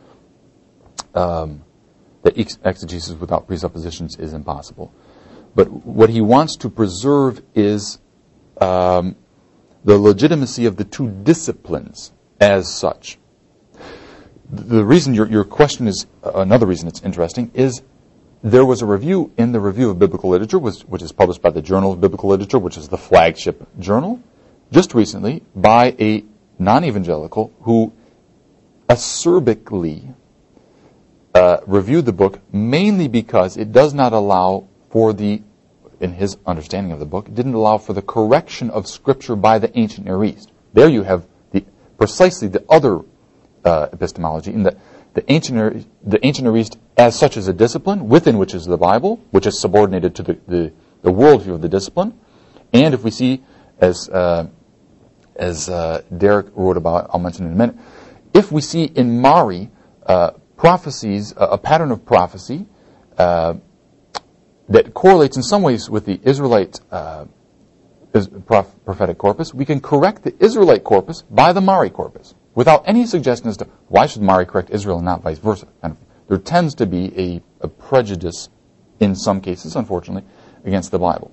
Um, that ex- exegesis without presuppositions is impossible. But what he wants to preserve is um, the legitimacy of the two disciplines as such. The reason your, your question is, uh, another reason it's interesting, is there was a review in the Review of Biblical Literature, which, which is published by the Journal of Biblical Literature, which is the flagship journal, just recently by a non-evangelical who acerbically uh, reviewed the book mainly because it does not allow for the, in his understanding of the book, it didn't allow for the correction of Scripture by the ancient Near East. There you have the precisely the other uh, epistemology, in that the ancient Near, the ancient Near East as such as a discipline, within which is the Bible, which is subordinated to the, the, the worldview of the discipline. And if we see, as uh, as uh, Derek wrote about, I'll mention in a minute, if we see in Mari uh, prophecies, uh, a pattern of prophecy uh, that correlates in some ways with the Israelite uh, is prof- prophetic corpus, we can correct the Israelite corpus by the Mari corpus, without any suggestion as to why should Mari correct Israel and not vice versa. And there tends to be a, a prejudice in some cases, unfortunately, against the Bible.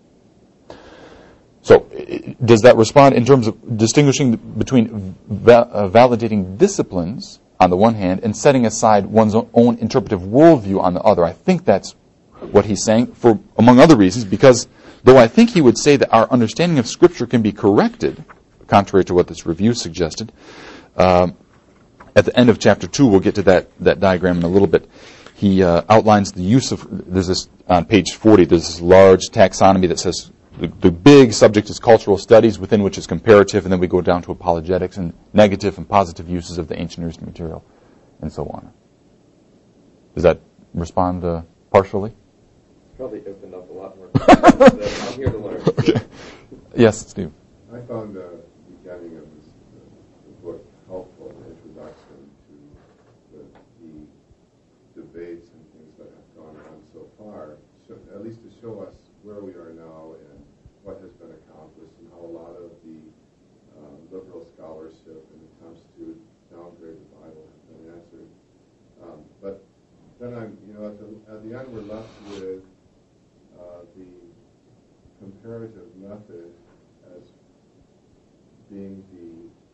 So, does that respond in terms of distinguishing between va- uh, validating disciplines on the one hand and setting aside one's own interpretive worldview on the other? I think that's what he's saying, for among other reasons, because though I think he would say that our understanding of Scripture can be corrected, contrary to what this review suggested, um, at the end of chapter two, we'll get to that, that diagram in a little bit. He uh, outlines the use of, there's this, on page forty, there's this large taxonomy that says the, the big subject is cultural studies, within which is comparative, and then we go down to apologetics and negative and positive uses of the ancient Near Eastern material, and so on. Does that respond uh, partially? Probably opened up a lot more. I'm here to learn. Okay. Yes, Steve. I found the beginning of this uh, the book helpful in introduction to the, the debates and things that have gone on so far, so, at least to show us where we are now and what has been accomplished and how a lot of the um, liberal scholarship and attempts to downgrade the Bible have been answered. Um, but then I'm, you know, at the, at the end we're left with uh, the comparative method as being the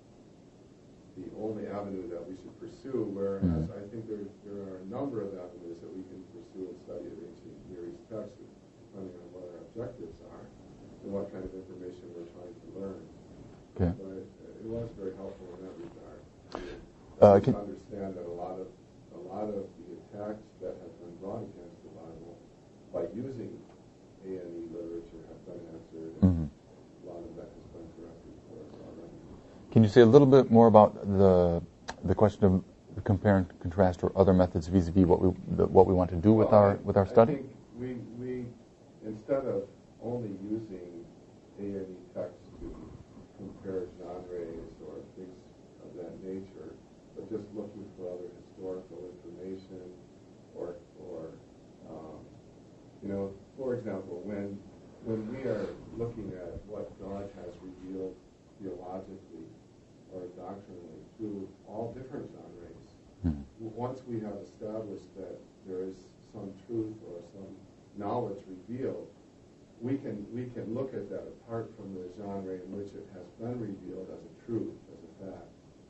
the only avenue that we should pursue, whereas mm-hmm. I think there there are a number of avenues that we can pursue in study of ancient Near East texts, depending on what our objectives are and what kind of information we're trying to learn. Okay. But it was very helpful in that regard. Uh, to can understand that a lot of a lot of the attacks that have been brought against the Bible by using A and E literature have been answered. Mm-hmm. A lot of that has been corrected for us already. Can you say a little bit more about the the question of compare and contrast or other methods vis-a-vis what we the, what we want to do with well, our I, with our I study? think we we instead of only using A and E texts to compare genres or things of that nature, but just looking for other historical information or or um, you know, for example, when when we are looking at what God has revealed theologically or doctrinally through all different genres, Mm-hmm. once we have established that there is some truth or some knowledge revealed, we can we can look at that apart from the genre in which it has been revealed as a truth, as a fact,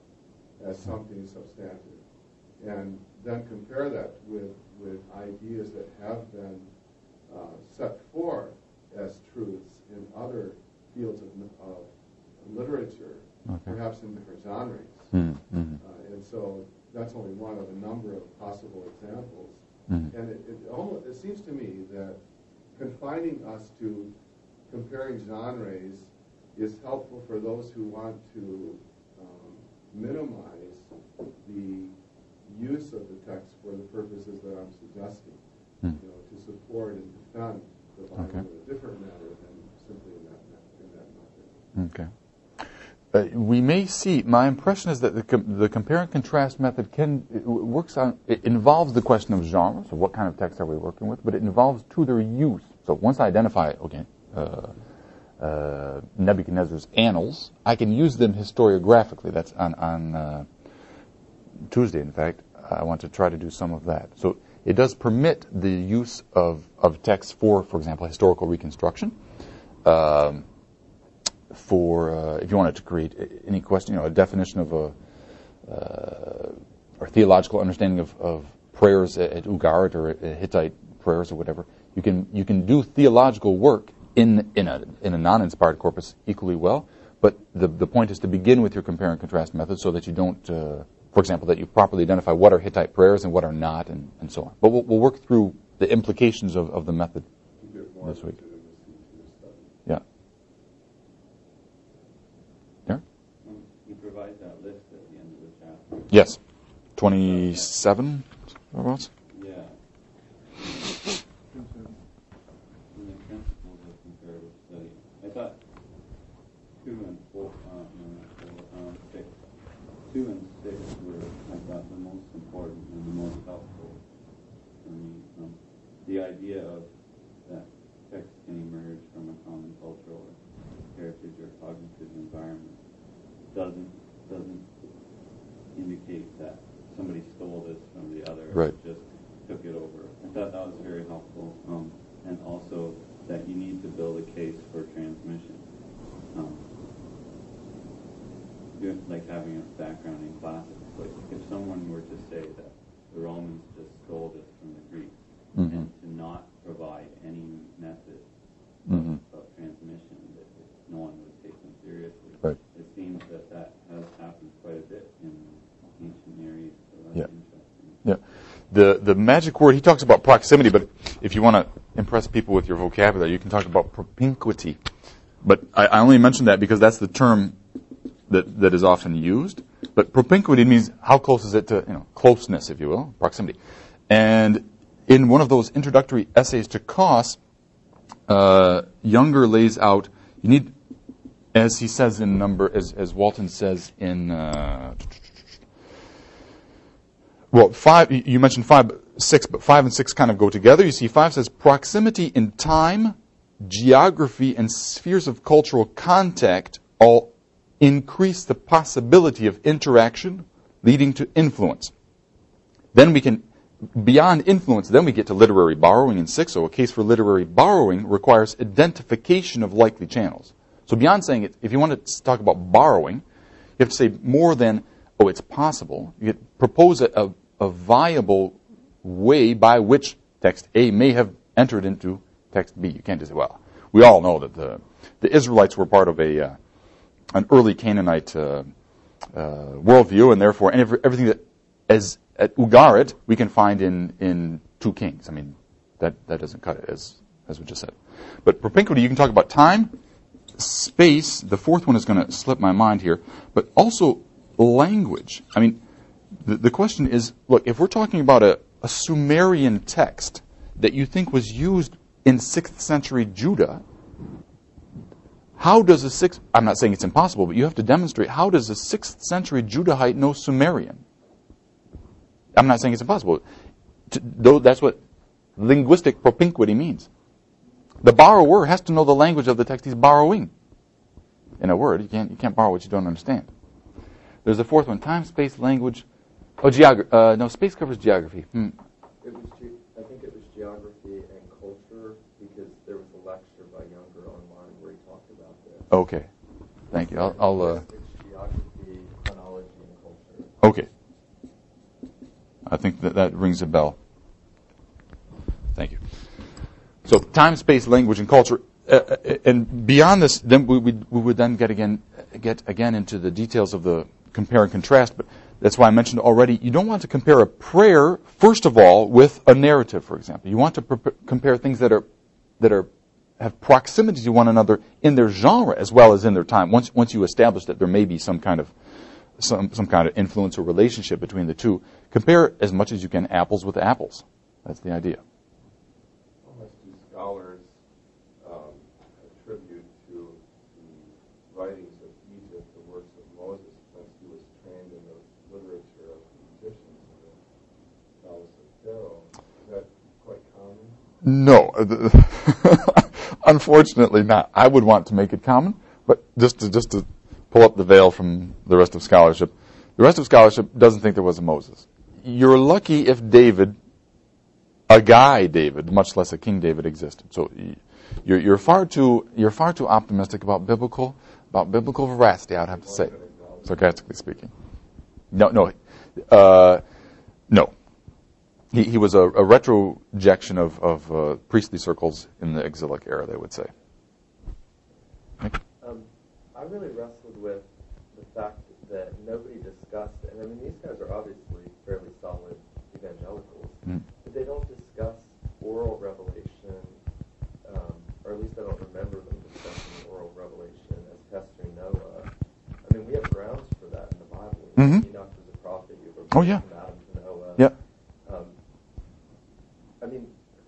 as something substantive, and then compare that with with ideas that have been uh, set forth as truths in other fields of, of literature, Okay. perhaps in different genres. Mm-hmm. Uh, and so that's only one of a number of possible examples. Mm-hmm. And it, it, almost, it seems to me that confining us to comparing genres is helpful for those who want to um, minimize the use of the text for the purposes that I'm suggesting, Mm. you know, to support and defend the Bible Okay. in a different manner than simply in that, in that method. Okay. Uh, we may see. My impression is that the, com- the compare and contrast method can it works on. It involves the question of genre. So, what kind of text are we working with? But it involves too their use. So, once I identify, okay, uh, uh, Nebuchadnezzar's annals, I can use them historiographically. That's on on uh, Tuesday. In fact, I want to try to do some of that. So, it does permit the use of of text for, for example, historical reconstruction. Um, for uh, if you wanted to create any question, you know, a definition of a uh, or theological understanding of, of prayers at, at Ugarit or at Hittite prayers or whatever, you can you can do theological work in in a in a non-inspired corpus equally well. But the the point is to begin with your compare and contrast method so that you don't, uh, for example, that you properly identify what are Hittite prayers and what are not, and, and so on. But we'll, we'll work through the implications of, of the method this week. Yeah. He provides that list at the end of the chapter. Yes. twenty-seven, thereabouts? Yeah. In the principles of comparative study, I thought two and four, uh, no, not four, um, six. Two and six were, I thought, the most important and the most helpful for me. Um, the idea of that text can emerge from a common cultural heritage or cognitive environment doesn't doesn't indicate that somebody stole this from the other right. or just took it over. I thought that was very helpful, um, and also that you need to build a case for transmission, um, like having a background in classics. Like if someone were to say that the Romans just stole this from the Greeks, mm-hmm. and to not provide any method mm-hmm. of transmission, that no one would take them seriously. Right. It seems that that has happened quite a bit in ancient Near the the magic word, he talks about proximity, but if you want to impress people with your vocabulary, you can talk about propinquity. But I, I only mention that because that's the term that that is often used. But propinquity means how close is it to, you know, closeness, if you will, proximity. And in one of those introductory essays to Koss, uh, Younger lays out, you need, as he says in number, as, as Walton says in, uh, well, five, you mentioned five, six, but five and six kind of go together. You see, five says proximity in time, geography, and spheres of cultural contact all increase the possibility of interaction leading to influence. Then we can, beyond influence, then we get to literary borrowing in six. So a case for literary borrowing requires identification of likely channels. So beyond saying it, if you want to talk about borrowing, you have to say more than, oh, it's possible. You could propose a, a, a viable way by which text A may have entered into text B. You can't just say, well, we all know that the, the Israelites were part of a uh, an early Canaanite uh, uh, worldview, and therefore every, everything that as at Ugarit we can find in, in two Kings. I mean, that, that doesn't cut it, as as we just said. But propinquity, you can talk about time, space. The fourth one is going to slip my mind here, but also language. I mean, the, the question is, look, if we're talking about a, a Sumerian text that you think was used in sixth century Judah, how does a sixth, I'm not saying it's impossible, but you have to demonstrate, how does a sixth century Judahite know Sumerian? I'm not saying it's impossible. To, though that's what linguistic propinquity means. The borrower has to know the language of the text he's borrowing. In a word, you can't you can't borrow what you don't understand. There's a fourth one: time, space, language. Oh, geography. Uh, no, space covers geography. Hmm. It was, ge- I think it was geography and culture, because there was a lecture by Younger online where he talked about this. Okay, thank you. I'll. I'll uh, It's geography, chronology, and culture. Okay. I think that that rings a bell. Thank you. So time, space, language, and culture, uh, and beyond this, then we, we we would then get again get again into the details of the compare and contrast. But that's why I mentioned already, you don't want to compare a prayer first of all with a narrative, for example. You want to pre- compare things that are that are have proximity to one another in their genre as well as in their time. Once once you establish that there may be some kind of some some kind of influence or relationship between the two, compare as much as you can apples with apples. That's the idea. How much do scholars um, attribute to the writings of Egypt the works of Moses, since he was trained in the literature of the Egyptians and the palace of Pharaoh? Is that quite common? No. Unfortunately not. I would want to make it common, but just to just to pull up the veil from the rest of scholarship, the rest of scholarship doesn't think there was a Moses. You're lucky if David, a guy David, much less a King David, existed. So you're, you're far too you're far too optimistic about biblical about biblical veracity, I'd have to say, sarcastically speaking. No, no, uh, no. He, he was a, a retrojection of, of uh, priestly circles in the exilic era, they would say. Um, I really wrestled with the fact that nobody discussed, and I mean, these guys are obviously fairly solid evangelicals, Mm. but they don't discuss oral revelation, um, or at least I don't remember them discussing oral revelation as pestering Noah. I mean, we have grounds for that in the Bible. Mhm. Enoch was a prophet. You have Oh, yeah. from Adam to Noah. Yeah. Um, I mean,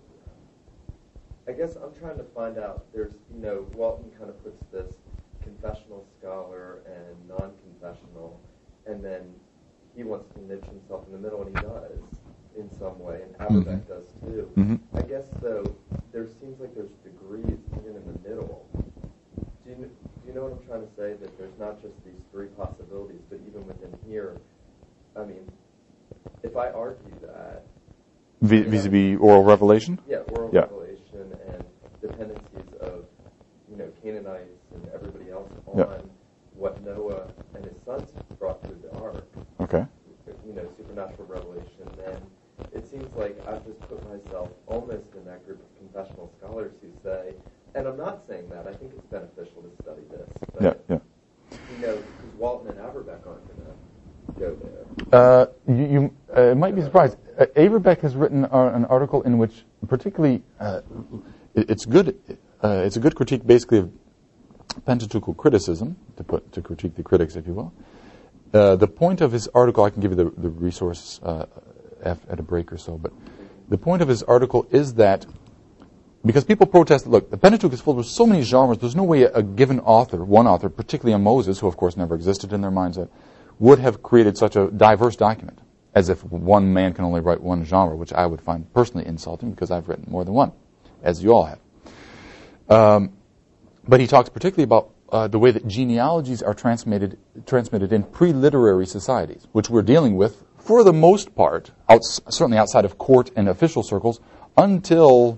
I guess I'm trying to find out, there's, you know, Walton kind of puts this confessional scholar and non-confessional, and then he wants to niche himself in the middle, and he does in some way, and Haberbeck Mhm. does too. Mhm. I guess, though, there seems like there's degrees even in the middle. Do you, do you know what I'm trying to say? That there's not just these three possibilities, but even within here, I mean, if I argue that, V- vis-a-vis oral revelation? yeah, oral Yeah. revelation and dependencies of, you know, Canaanites and everybody else on Yeah. what Noah and his sons brought through the ark, Okay. you know, supernatural revelation, then it seems like I've just put myself almost in that group of confessional scholars who say, and I'm not saying that, I think it's beneficial to study this, but, Yeah, yeah. you know, because Walton and Haberbeck aren't going to go there. Uh, you, you uh, it might be surprised. Uh, Averbeck has written uh, an article in which, particularly, uh, it, it's good. Uh, it's a good critique, basically, of Pentateuchal criticism, to put to critique the critics, if you will. Uh, the point of his article, I can give you the, the resource uh, at a break or so, but the point of his article is that because people protest, look, the Pentateuch is filled with so many genres, there's no way a, a given author, one author, particularly a Moses, who of course never existed in their mindset, would have created such a diverse document, as if one man can only write one genre, which I would find personally insulting because I've written more than one, as you all have. Um, but he talks particularly about uh, the way that genealogies are transmitted transmitted in pre-literary societies, which we're dealing with for the most part, outs- certainly outside of court and official circles, until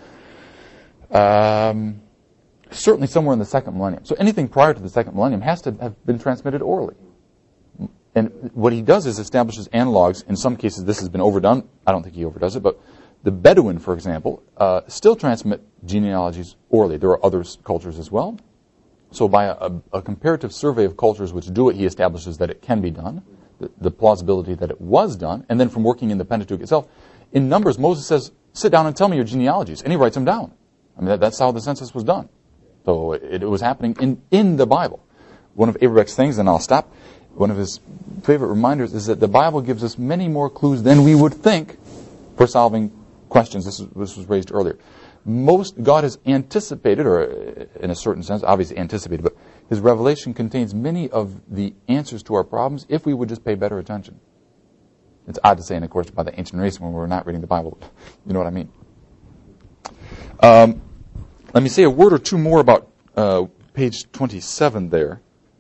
um, certainly somewhere in the second millennium. So anything prior to the second millennium has to have been transmitted orally. And what he does is establishes analogs. In some cases, this has been overdone. I don't think he overdoes it, but the Bedouin, for example, uh, still transmit genealogies orally. There are other cultures as well. So by a, a comparative survey of cultures which do it, he establishes that it can be done, the, the plausibility that it was done, and then from working in the Pentateuch itself. In Numbers, Moses says, sit down and tell me your genealogies, and he writes them down. I mean, that, that's how the census was done. So it, it was happening in, in the Bible. One of Averbeck's things, and I'll stop, one of his favorite reminders is that the Bible gives us many more clues than we would think for solving questions. This, is, this was raised earlier. Most, God has anticipated, or in a certain sense, obviously anticipated, but his revelation contains many of the answers to our problems if we would just pay better attention. It's odd to say, and of course, by the ancient race when we're not reading the Bible. You know what I mean? Um, let me say a word or two more about uh, page twenty-seven there.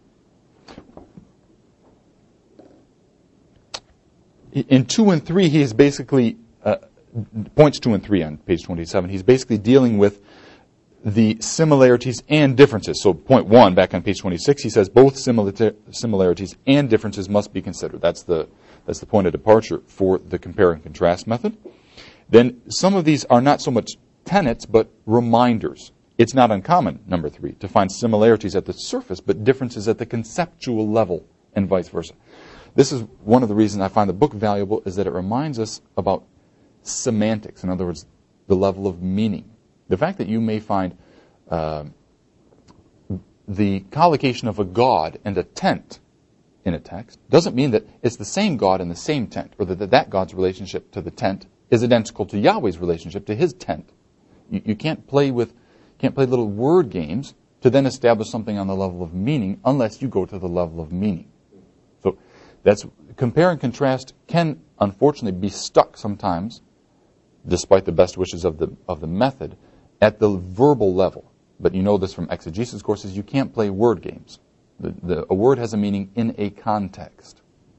In two and three, he is basically, uh, points two and three on page twenty-seven, he's basically dealing with the similarities and differences. So point one, back on page twenty-six, he says both similita- similarities and differences must be considered. That's the, that's the point of departure for the compare and contrast method. Then some of these are not so much tenets, but reminders. It's not uncommon, number three, to find similarities at the surface, but differences at the conceptual level, and vice versa. This is one of the reasons I find the book valuable, is that it reminds us about semantics. In other words, the level of meaning. The fact that you may find uh, the collocation of a god and a tent in a text doesn't mean that it's the same God in the same tent, or that that God's relationship to the tent is identical to Yahweh's relationship to his tent. You, you can't play with, can't play little word games to then establish something on the level of meaning unless you go to the level of meaning. So that's, compare and contrast can unfortunately be stuck sometimes, despite the best wishes of the of the method, at the verbal level. But you know this from exegesis courses, you can't play word games. The, the, a word has a meaning in a context.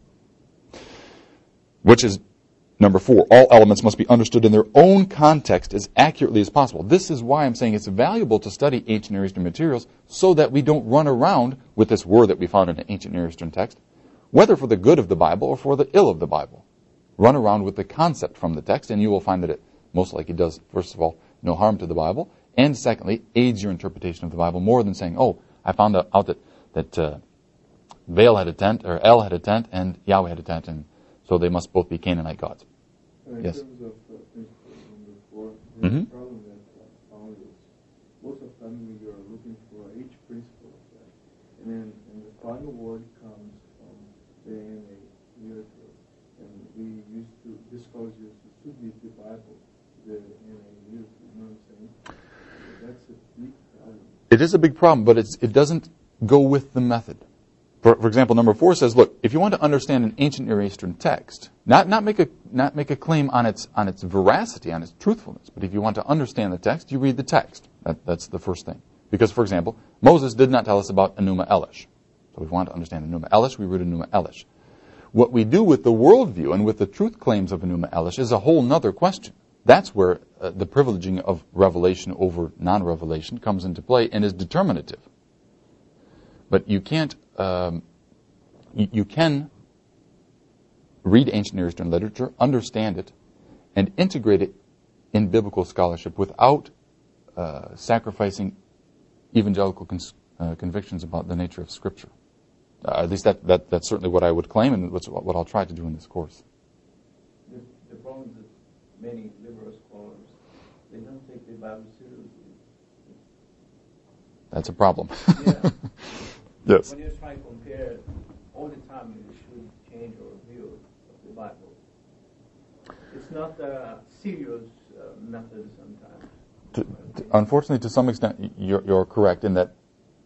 Which is, number four, all elements must be understood in their own context as accurately as possible. This is why I'm saying it's valuable to study ancient Near Eastern materials, so that we don't run around with this word that we found in an ancient Near Eastern text, whether for the good of the Bible or for the ill of the Bible. Run around with the concept from the text, and you will find that it most likely does, first of all, no harm to the Bible, and secondly, aids your interpretation of the Bible more than saying, oh, I found out that, that uh, Baal had a tent, or El had a tent, and Yahweh had a tent, and so they must both be Canaanite gods. Uh, in yes? terms of uh, principle number four, the Mm-hmm. problem that I found is most of the time we are looking for each principle of that, and then and the final word comes from the N A literature, and we used to, this scholars used to submit the Bible to the N A literature, you know what I'm saying? So that's a big problem. It is a big problem, but it's, it doesn't go with the method. For, for example, number four says, look, if you want to understand an ancient Near Eastern text, not, not make a not make a claim on its on its veracity, on its truthfulness, but if you want to understand the text, you read the text. That, that's the first thing. Because, for example, Moses did not tell us about Enuma Elish. So if we want to understand Enuma Elish, we read Enuma Elish. What we do with the worldview and with the truth claims of Enuma Elish is a whole other question. That's where uh, the privileging of revelation over non-revelation comes into play and is determinative. But you can't, um, you, you can read ancient Near Eastern literature, understand it, and integrate it in biblical scholarship without uh, sacrificing evangelical cons- uh, convictions about the nature of Scripture. Uh, at least that, that that's certainly what I would claim, and what's, what I'll try to do in this course. many liberal scholars, they don't take the Bible seriously. That's a problem. Yeah. Yes. When you try to compare, all the time you should change your view of the Bible. It's not a serious uh, method sometimes. To, to, unfortunately, to some extent, you're, you're correct in that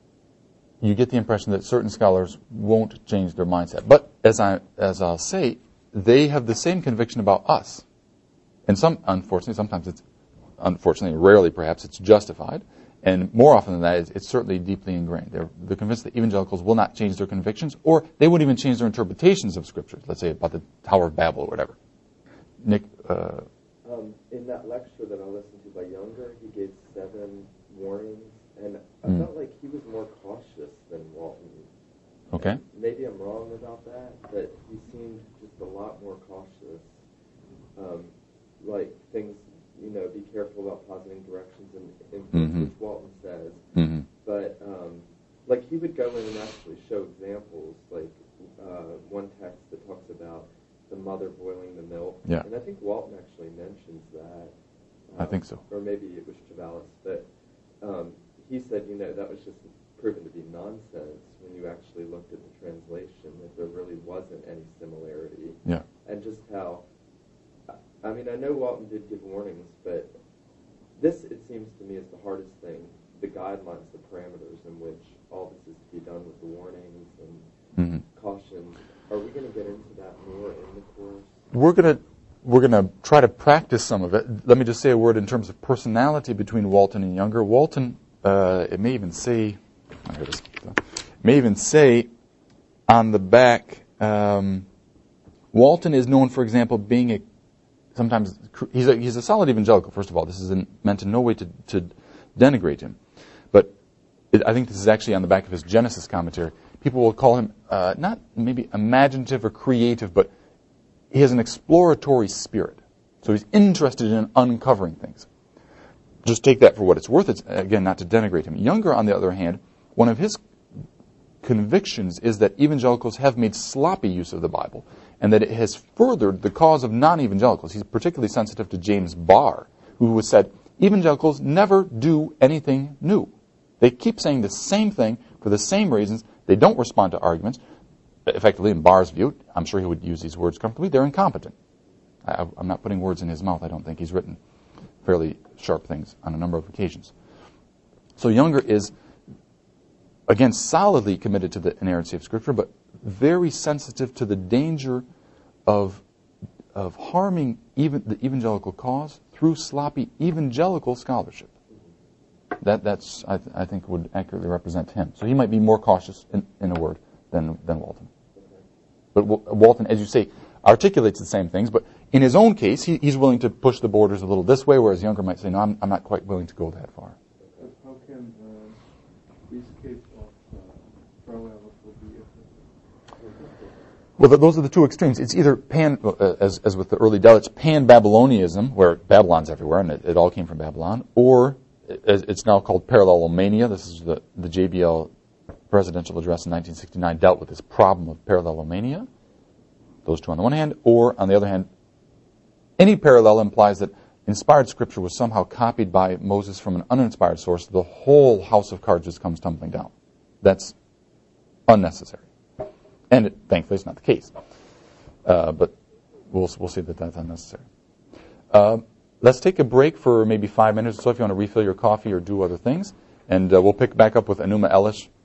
you get the impression that certain scholars won't change their mindset. But as I as I'll say, they have the same conviction about us. And some, unfortunately, sometimes it's, unfortunately, rarely perhaps, it's justified. And more often than that, it's, it's certainly deeply ingrained. They're, they're convinced that evangelicals will not change their convictions, or they wouldn't even change their interpretations of Scripture. Let's say about the Tower of Babel or whatever. Nick? Uh, um, in that lecture that I listened to by Younger, he gave seven warnings, and I mm. felt like he was more cautious than Walton. Okay. And maybe I'm wrong about that, but he seemed just a lot more cautious. Um, like things, you know, be careful about positing directions and influence, mm-hmm. which Walton says. Mm-hmm. But um, like he would go in and actually show examples, like uh, one text that talks about the mother boiling the milk. Yeah. And I think Walton actually mentions that. Um, I think so. Or maybe it was Travalis, but um, he said, you know, that was just proven to be nonsense when you actually looked at the translation, that there really wasn't any similarity. Yeah. And just how, I mean, I know Walton did give warnings, but this, it seems to me, is the hardest thing, the guidelines, the parameters in which all this is to be done with the warnings and mm-hmm. cautions. Are we going to get into that more in the course? We're going to we're going to try to practice some of it. Let me just say a word in terms of personality between Walton and Younger. Walton, uh, it may even say, oh, here it is. It may even say on the back, um, Walton is known, for example, being a sometimes he's a, he's a solid evangelical. First of all, this is in, meant in no way to, to denigrate him, but it, I think this is actually on the back of his Genesis commentary. People will call him uh, not maybe imaginative or creative, but he has an exploratory spirit. So he's interested in uncovering things. Just take that for what it's worth. It's, again, not to denigrate him. Younger, on the other hand, one of his convictions is that evangelicals have made sloppy use of the Bible, and that it has furthered the cause of non-evangelicals. He's particularly sensitive to James Barr, who has said, evangelicals never do anything new. They keep saying the same thing for the same reasons. They don't respond to arguments. Effectively, in Barr's view, I'm sure he would use these words comfortably, they're incompetent. I, I'm not putting words in his mouth. I don't think. He's written fairly sharp things on a number of occasions. So Younger is, again, solidly committed to the inerrancy of Scripture, but very sensitive to the danger of of harming even the evangelical cause through sloppy evangelical scholarship. That that's I, th- I think would accurately represent him. So he might be more cautious, in, in a word, than than Walton. But w- Walton, as you say, articulates the same things, but in his own case, he, he's willing to push the borders a little this way, whereas Younger might say, no, I'm, I'm not quite willing to go that far. How can uh, we escape of uh, parallelophobia? Well, th- those are the two extremes. It's either pan, uh, as, as with the early Delitzsch, pan-Babylonianism, where Babylon's everywhere, and it, it all came from Babylon, or as it's now called parallelomania. This is the, the J B L presidential address in nineteen sixty-nine dealt with this problem of parallelomania. Those two on the one hand, or on the other hand, any parallel implies that inspired Scripture was somehow copied by Moses from an uninspired source. The whole house of cards just comes tumbling down. That's unnecessary. And it, thankfully, it's not the case. Uh, but we'll we'll see that that's unnecessary. Uh, let's take a break for maybe five minutes or so if you want to refill your coffee or do other things. And uh, we'll pick back up with Enuma Elish